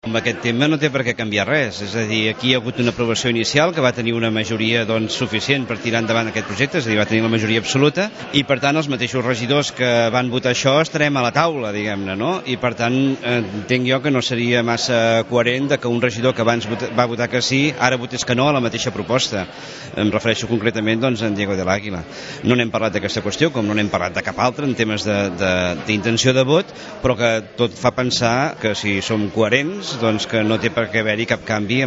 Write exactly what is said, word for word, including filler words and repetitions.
Amb aquest tema no té per què canviar res, és a dir, aquí hi ha hagut una aprovació inicial que va tenir una majoria doncs, suficient per tirar endavant aquest projecte, és a dir, va tenir la majoria absoluta, i per tant els mateixos regidors que van votar això estarem a la taula, diguem-ne, no? I per tant entenc jo que no seria massa coherent de que un regidor que abans va votar que sí, ara votés que no a la mateixa proposta. Em refereixo concretament doncs, a en Diego de l'Àguila. No n'hem parlat d'aquesta qüestió, com no n'hem parlat de cap altra en temes d'intenció de, de, de vot, però que tot fa pensar que si som coherents doncs que no té per què haver-hi cap canvi